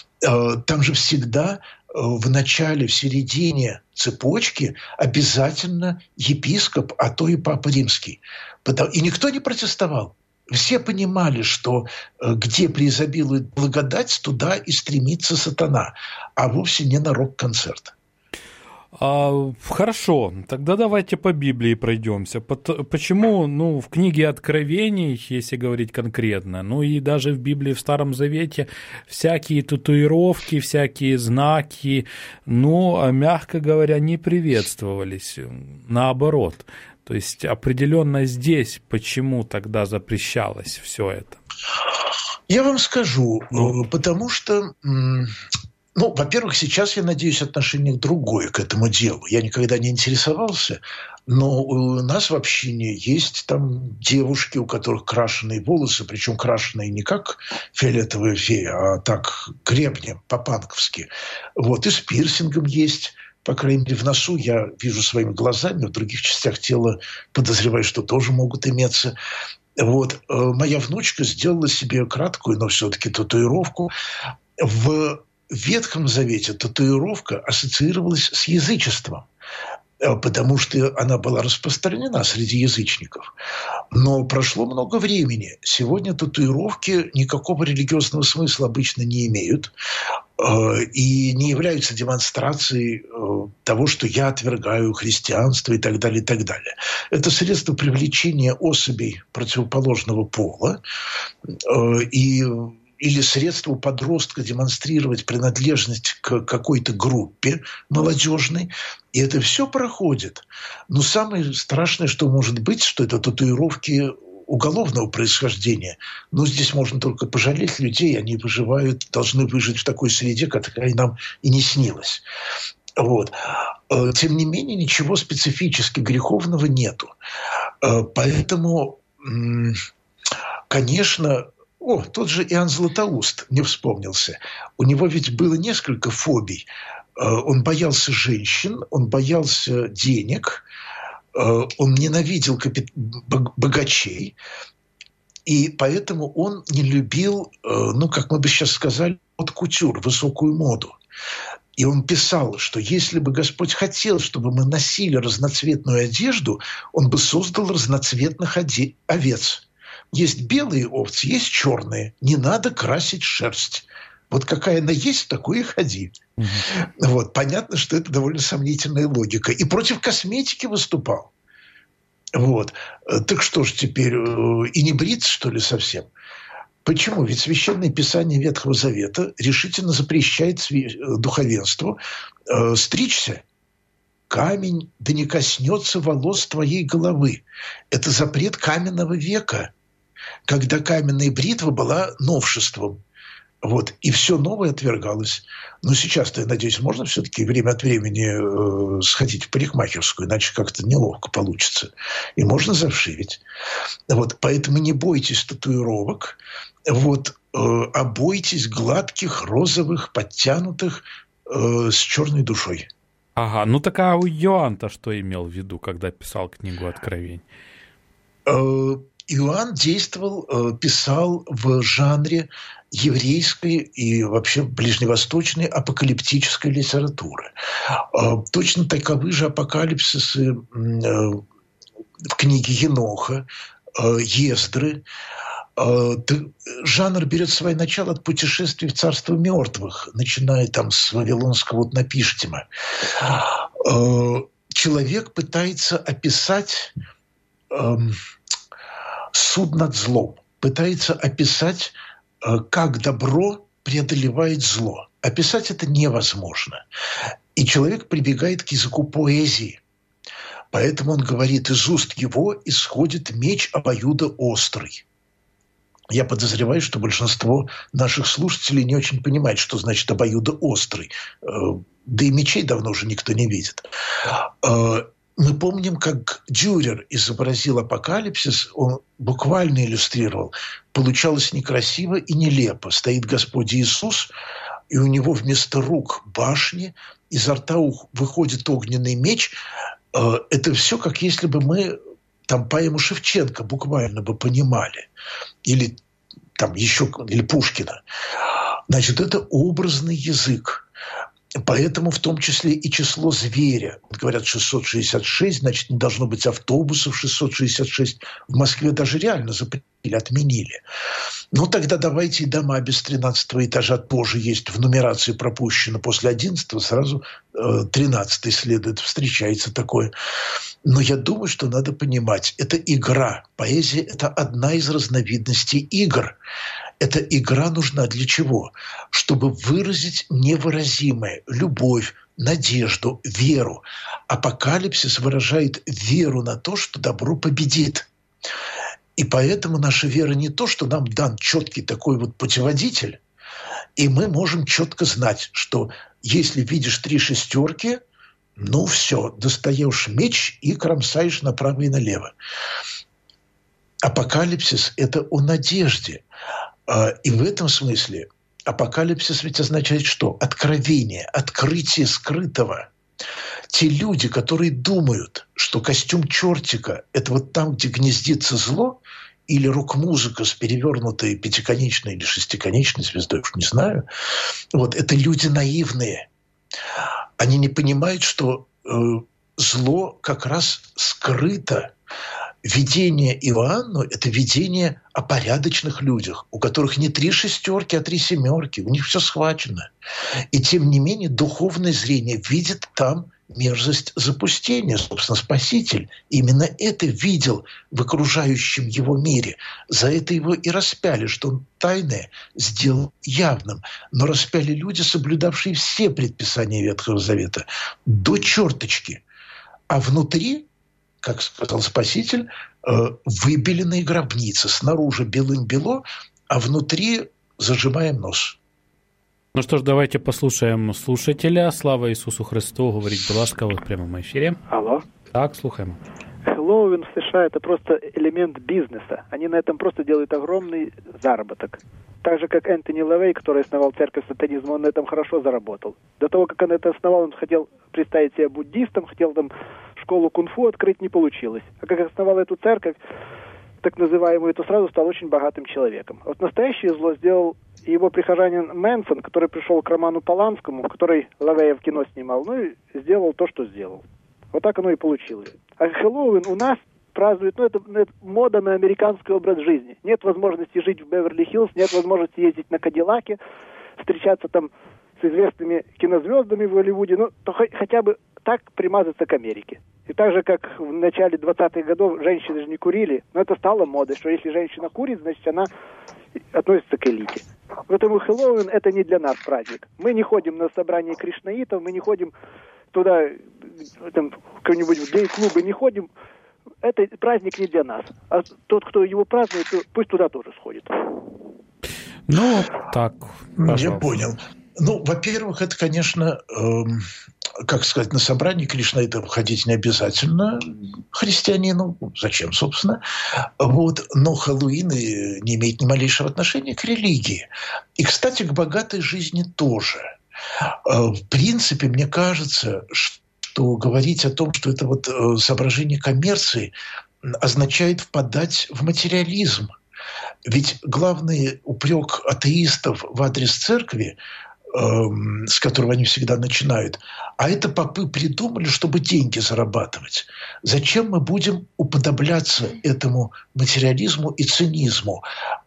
Там же всегда в начале, в середине цепочки обязательно епископ, а то и папа римский. И никто не протестовал. Все понимали, что где преизобилует благодать, туда и стремится сатана, а вовсе не на рок-концерт. Хорошо, тогда давайте по Библии пройдемся. Почему, в книге Откровений, если говорить конкретно, и даже в Библии в Старом Завете всякие татуировки, всякие знаки, мягко говоря, не приветствовались, наоборот. То есть определенно здесь почему тогда запрещалось все это? Я вам скажу, потому что... во-первых, сейчас, я надеюсь, отношение другое к этому делу. Я никогда не интересовался, но у нас в общине есть там девушки, у которых крашеные волосы, причем крашеные не как фиолетовая фея, а так гребнем, по-панковски. Вот, и с пирсингом есть. По крайней мере, в носу я вижу своими глазами, в других частях тела подозреваю, что тоже могут иметься. Вот. Моя внучка сделала себе краткую, но все-таки татуировку. В Ветхом Завете татуировка ассоциировалась с язычеством, потому что она была распространена среди язычников. Но прошло много времени. Сегодня татуировки никакого религиозного смысла обычно не имеют. и не являются демонстрацией того, что я отвергаю христианство и так далее, и так далее. Это средство привлечения особей противоположного пола или средство подростка демонстрировать принадлежность к какой-то группе молодежной, и это все проходит. Но самое страшное, что может быть, что это татуировки уголовного происхождения. Но здесь можно только пожалеть людей, они выживают, должны выжить в такой среде, которая нам и не снилась. Вот. Тем не менее, ничего специфически греховного нету. Поэтому, конечно, тот же Иоанн Златоуст мне вспомнился. У него ведь было несколько фобий. Он боялся женщин, он боялся денег, он ненавидел богачей, и поэтому он не любил, как мы бы сейчас сказали, кутюр, высокую моду. И он писал, что если бы Господь хотел, чтобы мы носили разноцветную одежду, он бы создал разноцветных овец. Есть белые овцы, есть черные. Не надо красить шерсть. Вот какая она есть, такой и ходи. Вот. Понятно, что это довольно сомнительная логика. И против косметики выступал. Вот. Так что ж теперь, и не бриться, что ли, совсем? Почему? Ведь Священное Писание Ветхого Завета решительно запрещает духовенству стричься. «Камень да не коснется волос твоей головы». Это запрет каменного века, когда каменная бритва была новшеством. Вот. И все новое отвергалось. Но сейчас-то, я надеюсь, можно все-таки время от времени сходить в парикмахерскую, иначе как-то неловко получится. И можно завшивить. Вот. Поэтому не бойтесь татуировок, а бойтесь гладких, розовых, подтянутых, с черной душой. Ага, так а у Иоанн-то что имел в виду, когда писал книгу «Откровений»? Иоанн писал в жанре еврейской и вообще ближневосточной апокалиптической литературы. Точно таковы же апокалипсисы в книге Еноха, Ездры. Жанр берет свое начало от путешествий в царство мертвых, начиная там с Вавилонского Утнапиштима. Человек пытается описать суд над злом, пытается описать, как добро преодолевает зло. Описать это невозможно. И человек прибегает к языку поэзии. Поэтому он говорит: из уст его исходит меч обоюдоострый. Я подозреваю, что большинство наших слушателей не очень понимает, что значит обоюдоострый. Да и мечей давно уже никто не видит. Мы помним, как Дюрер изобразил апокалипсис, он буквально иллюстрировал. Получалось некрасиво и нелепо. Стоит Господь Иисус, и у него вместо рук башни, изо рта выходит огненный меч. Это все, как если бы мы там поэму Шевченко буквально бы понимали. Или там еще, или Пушкина. Значит, это образный язык. Поэтому в том числе и число зверя. Говорят 666, значит, не должно быть автобусов 666. В Москве даже реально запретили, отменили. Ну, тогда давайте и дома без 13 этажа тоже есть. В нумерации пропущено после 11, сразу 13 следует. Встречается такое. Но я думаю, что надо понимать, это игра. Поэзия – это одна из разновидностей игр. Эта игра нужна для чего? Чтобы выразить невыразимое – любовь, надежду, веру. Апокалипсис выражает веру на то, что добро победит. И поэтому наша вера не то, что нам дан четкий такой вот путеводитель, и мы можем четко знать, что если видишь 3 шестерки, ну все, достаешь меч и кромсаешь направо и налево. Апокалипсис – это о надежде. И в этом смысле апокалипсис ведь означает что? Откровение, открытие скрытого. Те люди, которые думают, что костюм чертика – это вот там, где гнездится зло, или рок-музыка с перевернутой пятиконечной или шестиконечной звездой, уж не знаю, вот это люди наивные. Они не понимают, что зло как раз скрыто. видение Иоанну – это видение о порядочных людях, у которых не 3 шестерки, а 3 семерки, у них все схвачено. И тем не менее духовное зрение видит там мерзость запустения. Собственно, Спаситель именно это видел в окружающем его мире. За это его и распяли, что он тайное сделал явным. Но распяли люди, соблюдавшие все предписания Ветхого Завета до черточки. А внутри, как сказал Спаситель, выбеленные гробницы. Снаружи белым-бело, а внутри зажимаем нос. Ну что ж, давайте послушаем слушателя. Слава Ісусу Христу, говорить, будь ласка, в прямому ефірі. Алло. Так, слухаємо. Хэллоуин в США – это просто элемент бизнеса. Они на этом просто делают огромный заработок. Так же, как Энтони Лавей, который основал церковь сатанизма, он на этом хорошо заработал. До того, как он это основал, он хотел представить себя буддистом, хотел там школу кунг-фу открыть, не получилось. А как основал эту церковь, так называемую, то сразу стал очень богатым человеком. Вот настоящее зло сделал его прихожанин Мэнсон, который пришел к Роману Поланскому, который Лавея в кино снимал, ну и сделал то, что сделал. Вот так оно и получилось. А Хэллоуин у нас празднуют, это мода на американский образ жизни. Нет возможности жить в Беверли-Хиллз, нет возможности ездить на Кадиллаке, встречаться там с известными кинозвездами в Голливуде, ну, то хотя бы так примазаться к Америке. И так же, как в начале 20-х годов женщины же не курили, но это стало модой, что если женщина курит, значит, она относится к элите. Поэтому Хэллоуин – это не для нас праздник. Мы не ходим на собрание кришнаитов, мы не ходим туда, там, в какой-нибудь в гей-клубы не ходим. Это праздник не для нас. А тот, кто его празднует, пусть туда тоже сходит. Ну, так, пожалуйста. Я понял. Ну, во-первых, это, конечно, как сказать, на собрании кришнаитов ходить не обязательно христианину. Зачем, собственно? Вот. Но Хэллоуин не имеет ни малейшего отношения к религии. И, кстати, к богатой жизни тоже. В принципе, мне кажется, что говорить о том, что это вот соображение коммерции, означает впадать в материализм. Ведь главный упрек атеистов в адрес церкви, с которого они всегда начинают, а это попы придумали, чтобы деньги зарабатывать. Зачем мы будем уподобляться этому материализму и цинизму?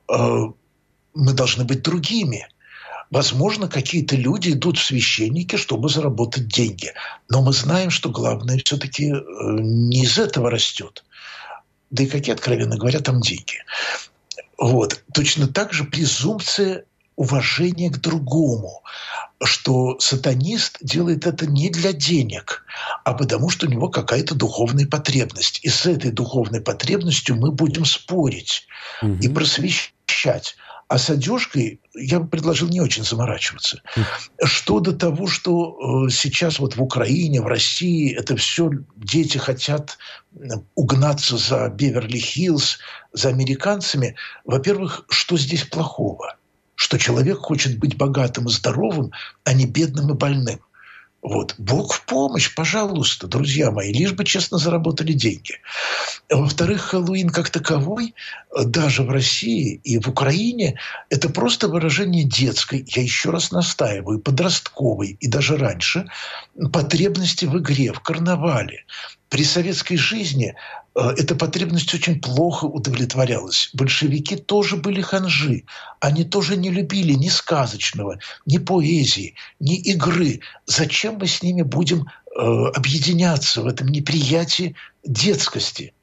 Мы должны быть другими. Возможно, какие-то люди идут в священники, чтобы заработать деньги. Но мы знаем, что главное все-таки не из этого растет. Да и какие, откровенно говоря, там деньги. Вот. Точно так же презумпция уважения к другому, что сатанист делает это не для денег, а потому что у него какая-то духовная потребность. И с этой духовной потребностью мы будем спорить и просвещать. А с одежкой я бы предложил не очень заморачиваться. Что до того, что сейчас вот в Украине, в России, это все дети хотят угнаться за Беверли-Хиллз, за американцами. Во-первых, что здесь плохого? Что человек хочет быть богатым и здоровым, а не бедным и больным. Вот. Бог в помощь, пожалуйста, друзья мои, лишь бы честно заработали деньги. Во-вторых, Хэллоуин как таковой, даже в России и в Украине, это просто выражение детской, я еще раз настаиваю, подростковой и даже раньше, потребности в игре, в карнавале. При советской жизни эта потребность очень плохо удовлетворялась. Большевики тоже были ханжи. Они тоже не любили ни сказочного, ни поэзии, ни игры. Зачем мы с ними будем объединяться в этом неприятии детскости?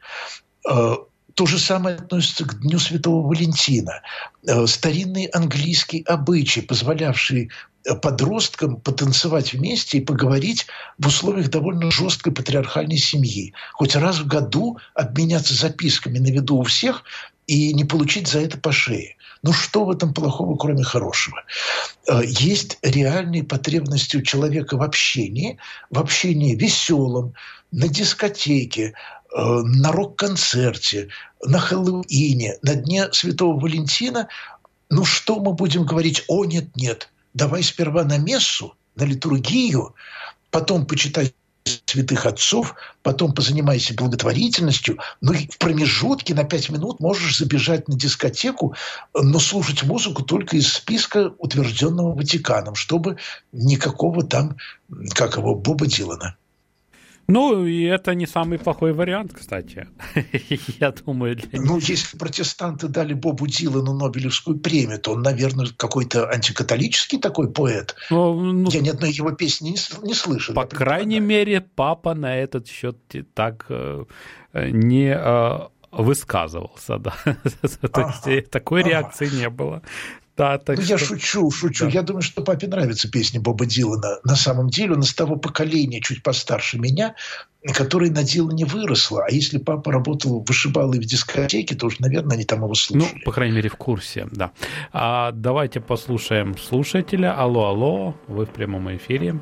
То же самое относится к Дню Святого Валентина. Старинный английский обычай, позволявший подросткам потанцевать вместе и поговорить в условиях довольно жесткой патриархальной семьи. Хоть раз в году обменяться записками на виду у всех и не получить за это по шее. Ну что в этом плохого, кроме хорошего? Есть реальные потребности у человека в общении веселом, на дискотеке, на рок-концерте, на Хэллоуине, на Дне Святого Валентина. Ну что мы будем говорить? О, нет, давай сперва на мессу, на литургию, потом почитай святых отцов, потом позанимайся благотворительностью, ну и в промежутке на 5 минут можешь забежать на дискотеку, но слушать музыку только из списка, утвержденного Ватиканом, чтобы никакого там, Боба Дилана. Ну, и это не самый плохой вариант, кстати. Я думаю, если протестанты дали Бобу Дилану Нобелевскую премию, то он, наверное, какой-то антикатолический такой поэт. Я ни одной его песни не слышал. По крайней мере, папа на этот счет так не высказывался. Да. То есть такой реакции не было. Да, я шучу. Да. Я думаю, что папе нравятся песни Боба Дилана. На самом деле он из того поколения, чуть постарше меня, которое на Дилане выросло. А если папа работал вышибалой в дискотеке, то уж, наверное, они там его слушали. Ну, по крайней мере, в курсе, да. Давайте послушаем слушателя. Алло, вы в прямом эфире.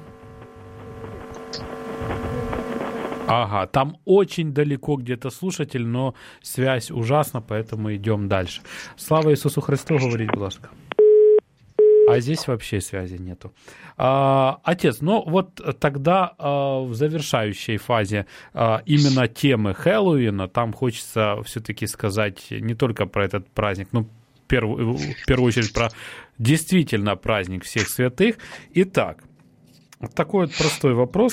Ага, там очень далеко где-то слушатель, но связь ужасна, поэтому идем дальше. Слава Иисусу Христу, говорить, будь ласка. А здесь вообще связи нету. Отец, ну вот тогда в завершающей фазе именно темы Хэллоуина, там хочется все-таки сказать не только про этот праздник, но в первую очередь про действительно праздник всех святых. Итак, такой вот простой вопрос.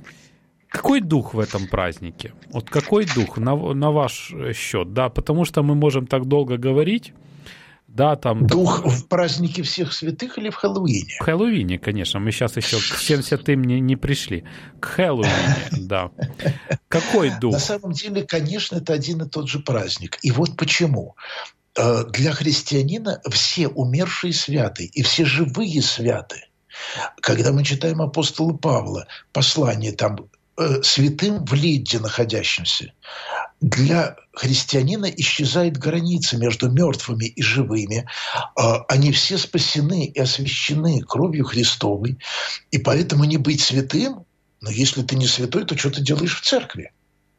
Какой дух в этом празднике? Вот какой дух на ваш счет? Да, потому что мы можем так долго говорить. Да, там... Дух в празднике всех святых или в Хэллоуине? В Хэллоуине, конечно. Мы сейчас еще к всем святым не пришли. К Хэллоуине, да. Какой дух? На самом деле, конечно, это один и тот же праздник. И вот почему. Для христианина все умершие святы и все живые святы. Когда мы читаем апостола Павла, послание там святым в Лидде находящимся, для христианина исчезает граница между мертвыми и живыми. Они все спасены и освящены кровью Христовой. И поэтому не быть святым, но если ты не святой, то что ты делаешь в церкви?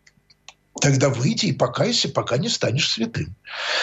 Тогда выйди и покайся, пока не станешь святым.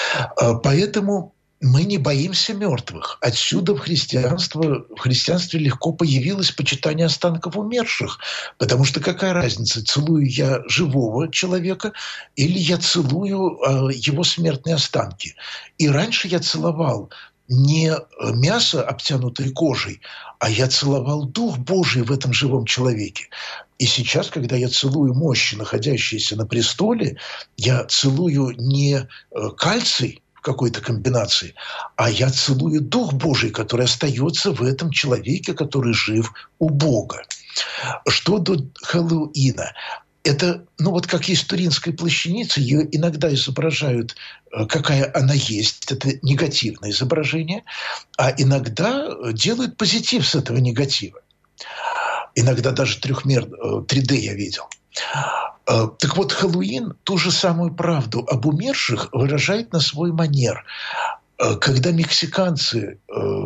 Поэтому мы не боимся мертвых. Отсюда в христианстве легко появилось почитание останков умерших. Потому что какая разница, целую я живого человека или я целую его смертные останки. И раньше я целовал не мясо, обтянутое кожей, а я целовал Дух Божий в этом живом человеке. И сейчас, когда я целую мощи, находящиеся на престоле, я целую не кальций, какой-то комбинации, а я целую Дух Божий, который остается в этом человеке, который жив у Бога. Что до Хэллоуина? Это, вот как есть туринская плащаница, ее иногда изображают, какая она есть, это негативное изображение, а иногда делают позитив с этого негатива. Иногда даже 3D я видел. Так вот, Хэллоуин ту же самую правду об умерших выражает на свой манер. Когда мексиканцы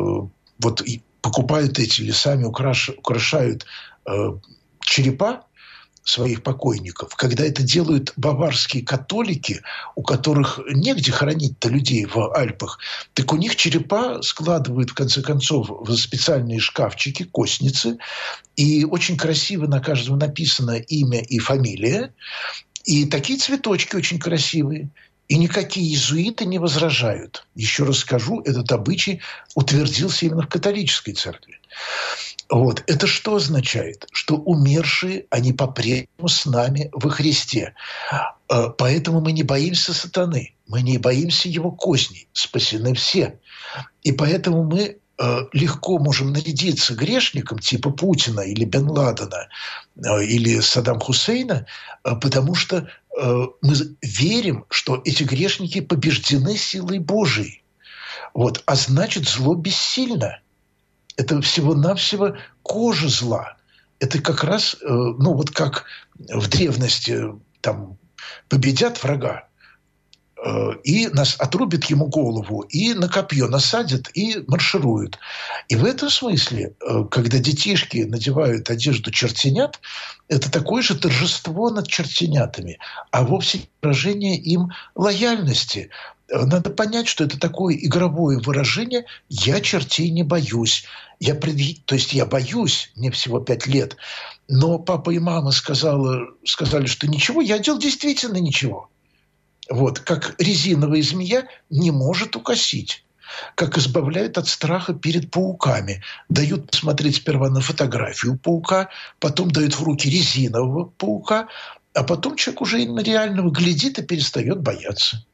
покупают эти или сами украшают черепа своих покойников, когда это делают баварские католики, у которых негде хоронить-то людей в Альпах, так у них черепа складывают, в конце концов, в специальные шкафчики, костницы, и очень красиво на каждом написано имя и фамилия, и такие цветочки очень красивые. И никакие иезуиты не возражают. Еще раз скажу, этот обычай утвердился именно в католической церкви. Это что означает? Что умершие, они по-прежнему с нами во Христе. Поэтому мы не боимся сатаны, мы не боимся его козней. Спасены все. И поэтому мы легко можем нарядиться грешником типа Путина или Бен Ладена или Саддам Хусейна, потому что мы верим, что эти грешники побеждены силой Божией. А значит, зло бессильно. Это всего-навсего кожа зла. Это как раз, как в древности там победят врага, и нас отрубят ему голову, и на копье насадят, и маршируют. И в этом смысле, когда детишки надевают одежду чертенят, это такое же торжество над чертенятами, а вовсе не выражение им лояльности. Надо понять, что это такое игровое выражение «я чертей не боюсь». То есть я боюсь, мне всего 5 лет, но папа и мама сказали, что ничего, я делал действительно ничего. Как резиновая змея не может укусить. как избавляют от страха перед пауками. Дают посмотреть сперва на фотографию паука, потом дают в руки резинового паука, а потом человек уже на реального глядит и перестает бояться.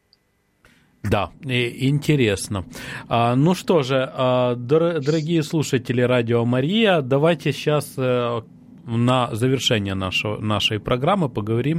Да, интересно. Ну что же, дорогие слушатели Радио Мария, давайте сейчас на завершение нашей программы поговорим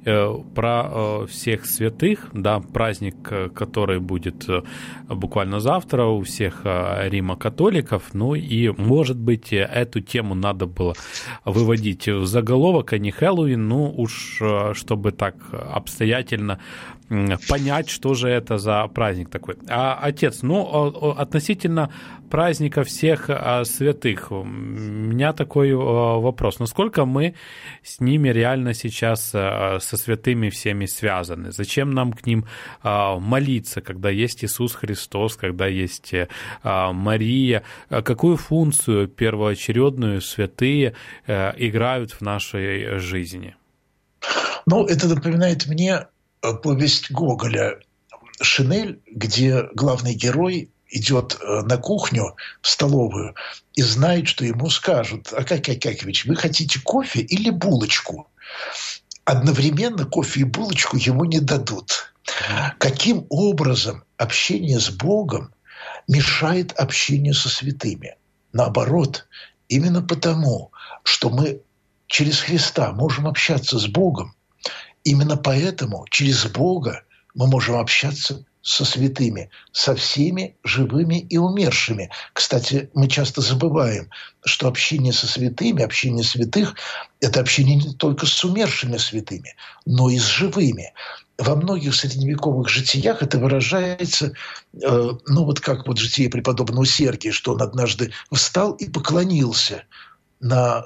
про всех святых, да, праздник, который будет буквально завтра у всех римо-католиков, ну и, может быть, эту тему надо было выводить в заголовок, а не Хэллоуин, ну уж чтобы так обстоятельно понять, что же это за праздник такой. Отец, ну, относительно праздника всех святых, у меня такой вопрос. Насколько мы с ними реально сейчас, со святыми всеми связаны? Зачем нам к ним молиться, когда есть Иисус Христос, когда есть Мария? Какую функцию первоочередную святые играют в нашей жизни? Ну, это напоминает мне повесть Гоголя «Шинель», где главный герой идет на кухню, в столовую, и знает, что ему скажут: Акакий Акакевич, вы хотите кофе или булочку? Одновременно кофе и булочку ему не дадут. Каким образом общение с Богом мешает общению со святыми? Наоборот, именно потому, что мы через Христа можем общаться с Богом, именно поэтому через Бога мы можем общаться со святыми, со всеми живыми и умершими. Кстати, мы часто забываем, что общение со святыми, общение святых – это общение не только с умершими святыми, но и с живыми. Во многих средневековых житиях это выражается, ну вот как вот житие преподобного Сергия, что он однажды встал и поклонился на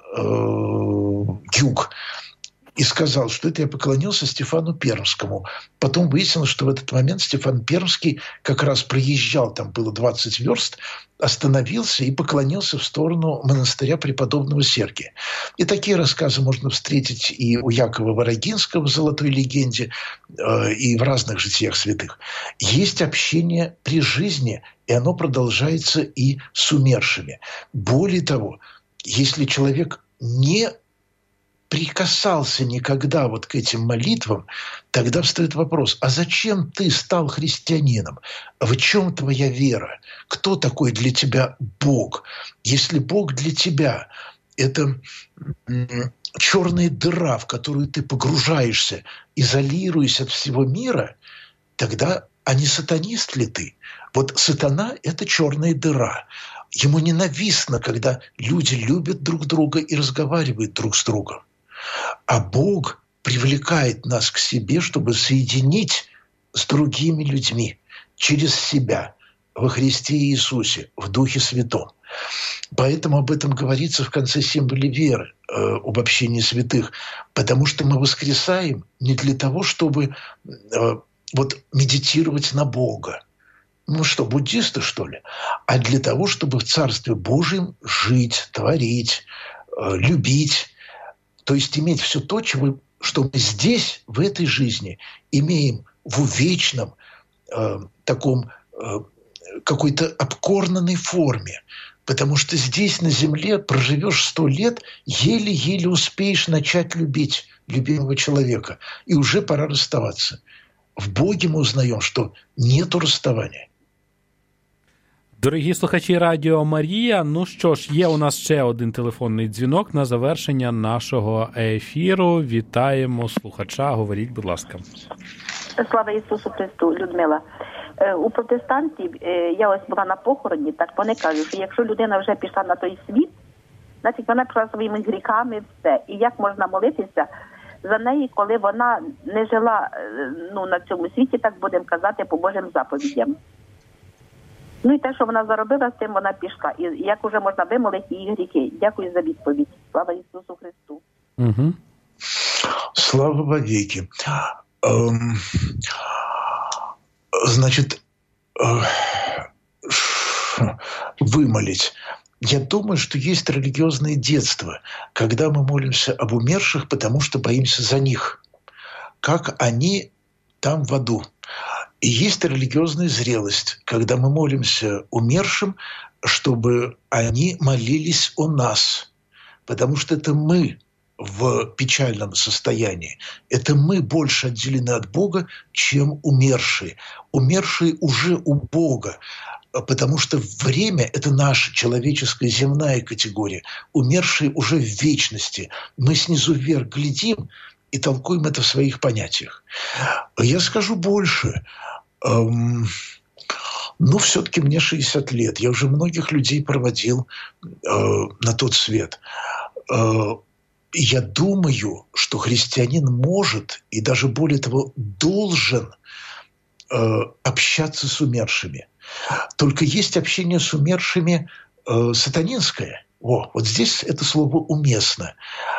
юг, и сказал, что это я поклонился Стефану Пермскому. Потом выяснилось, что в этот момент Стефан Пермский как раз проезжал, там было 20 верст, остановился и поклонился в сторону монастыря преподобного Сергия. И такие рассказы можно встретить и у Якова Ворогинского в «Золотой легенде», и в разных житиях святых. Есть общение при жизни, и оно продолжается и с умершими. Более того, если человек не прикасался никогда вот к этим молитвам, тогда встает вопрос: а зачем ты стал христианином? В чем твоя вера? Кто такой для тебя Бог? Если Бог для тебя – это черная дыра, в которую ты погружаешься, изолируясь от всего мира, тогда а не сатанист ли ты? Вот сатана – это черная дыра. Ему ненавистно, когда люди любят друг друга и разговаривают друг с другом. А Бог привлекает нас к себе, чтобы соединить с другими людьми через себя во Христе Иисусе, в Духе Святом. Поэтому об этом говорится в конце символе веры, об общении святых, потому что мы воскресаем не для того, чтобы вот медитировать на Бога. Ну что, буддисты, что ли? А для того, чтобы в Царстве Божьем жить, творить, любить, то есть иметь все то, что мы здесь, в этой жизни, имеем в вечном таком какой-то обкорнанной форме. Потому что здесь, на земле, проживешь 100 лет, еле-еле успеешь начать любить любимого человека. И уже пора расставаться. В Боге мы узнаем, что нету расставания. Дорогі слухачі Радіо Марія, ну що ж, є у нас ще один телефонний дзвінок на завершення нашого ефіру. Вітаємо слухача, говоріть, будь ласка. Слава Ісусу Христу, Людмила. У протестантів, я ось була на похороні, так вони кажуть, що якщо людина вже пішла на той світ, значить вона пішла своїми гріхами, все. І як можна молитися за неї, коли вона не жила на цьому світі, так будемо казати, по Божим заповідям. Ну і те, що вона заробила, з тим вона пішла. І як уже можна вимолити її гріхи? Дякую за відповідь. Слава Ісусу Христу. Угу. Слава вовеки. Значит, вымолить. Я думаю, что есть религиозное детство, когда мы молимся об умерших, потому что боимся за них. Как они там в аду. И есть религиозная зрелость, когда мы молимся умершим, чтобы они молились о нас, потому что это мы в печальном состоянии. Это мы больше отделены от Бога, чем умершие. Умершие уже у Бога, потому что время – это наша человеческая земная категория. Умершие уже в вечности. Мы снизу вверх глядим и толкуем это в своих понятиях. Я скажу больше. Ну, все-таки мне 60 лет. Я уже многих людей проводил на тот свет. Я думаю, что христианин может и даже более того должен общаться с умершими. Только есть общение с умершими сатанинское. Вот здесь это слово уместно.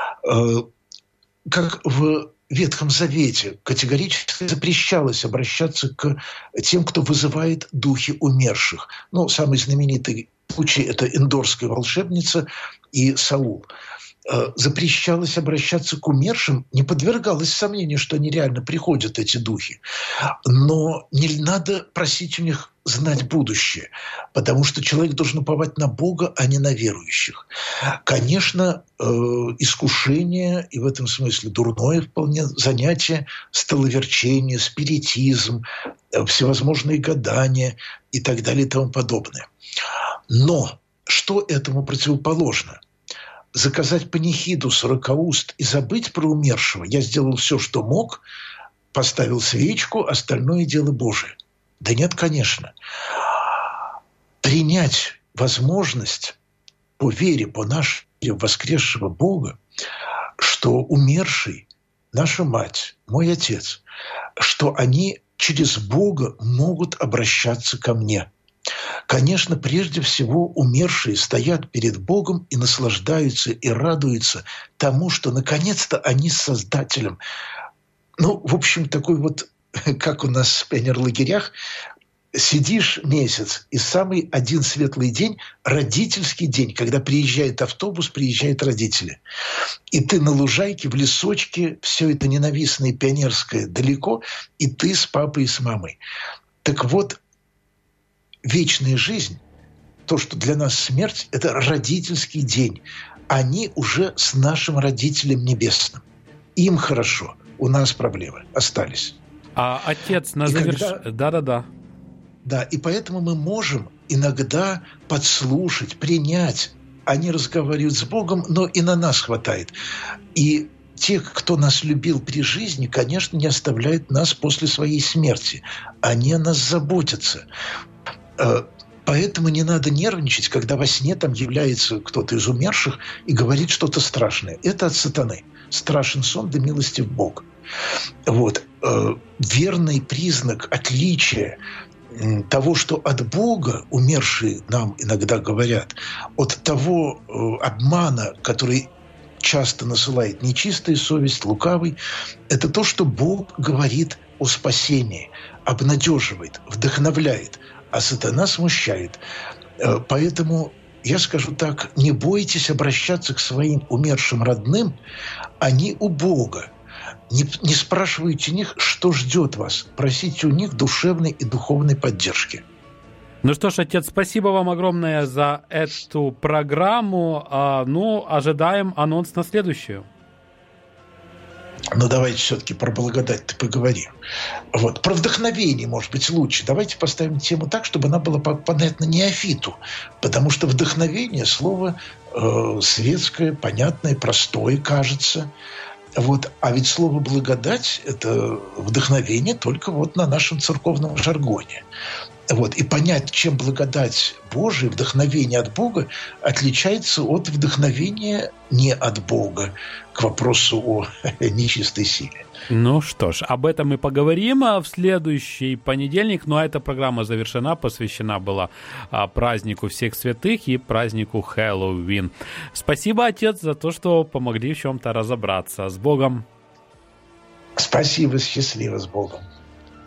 Как в Ветхом Завете категорически запрещалось обращаться к тем, кто вызывает духи умерших. Ну, самый знаменитый случай – это эндорская волшебница и Саул. Запрещалось обращаться к умершим, не подвергалось сомнению, что они реально приходят, эти духи. Но не надо просить у них знать будущее, потому что человек должен уповать на Бога, а не на верующих. Конечно, искушение, и в этом смысле дурное вполне занятие, столоверчение, спиритизм, всевозможные гадания и так далее и тому подобное. Но что этому противоположно? Заказать панихиду 40 уст и забыть про умершего. Я сделал все, что мог, поставил свечку, остальное дело Божие. Да нет, конечно. Принять возможность по вере, по нашей вере в воскресшего Бога, что умерший, наша мать, мой отец, что они через Бога могут обращаться ко мне. Конечно, прежде всего умершие стоят перед Богом и наслаждаются и радуются тому, что наконец-то они с Создателем. Ну, в общем, такой вот, как у нас в пионерлагерях, сидишь месяц, и самый один светлый день – родительский день, когда приезжает автобус, приезжают родители. И ты на лужайке, в лесочке, все это ненавистное пионерское далеко, и ты с папой и с мамой. Так вот, вечная жизнь, то, что для нас смерть, это родительский день. Они уже с нашим родителем небесным. Им хорошо, у нас проблемы остались. А отец на завершение... Да. Да, и поэтому мы можем иногда подслушать, принять. Они разговаривают с Богом, но и на нас хватает. И тех, кто нас любил при жизни, конечно, не оставляют нас после своей смерти. Они о нас заботятся. Поэтому не надо нервничать, когда во сне там является кто-то из умерших и говорит что-то страшное. Это от сатаны. Страшен сон, да милостив Бог. Вот. Верный признак отличия того, что от Бога умершие нам иногда говорят, от того обмана, который часто насылает нечистая совесть, лукавый, это то, что Бог говорит о спасении, обнадеживает, вдохновляет, а сатана смущает. Поэтому я скажу так, не бойтесь обращаться к своим умершим родным, они у Бога. Не спрашивайте у них, что ждет вас. Просите у них душевной и духовной поддержки. Ну что ж, отец, спасибо вам огромное за эту программу. Ожидаем анонс на следующую. Но давайте все-таки про благодать-то поговорим. Вот. Про вдохновение, может быть, лучше. Давайте поставим тему так, чтобы она была понятна неофиту. Потому что вдохновение – слово светское, понятное, простое, кажется. Вот. А ведь слово «благодать» – это вдохновение только вот на нашем церковном жаргоне. Вот. И понять, чем благодать Божия, вдохновение от Бога отличается от вдохновения не от Бога, к вопросу о нечистой силе. Ну что ж, об этом мы поговорим в следующий понедельник. Ну а эта программа завершена, посвящена была празднику всех святых и празднику Хэллоуин. Спасибо, отец, за то, что помогли в чем-то разобраться. С Богом! Спасибо, счастливо, с Богом!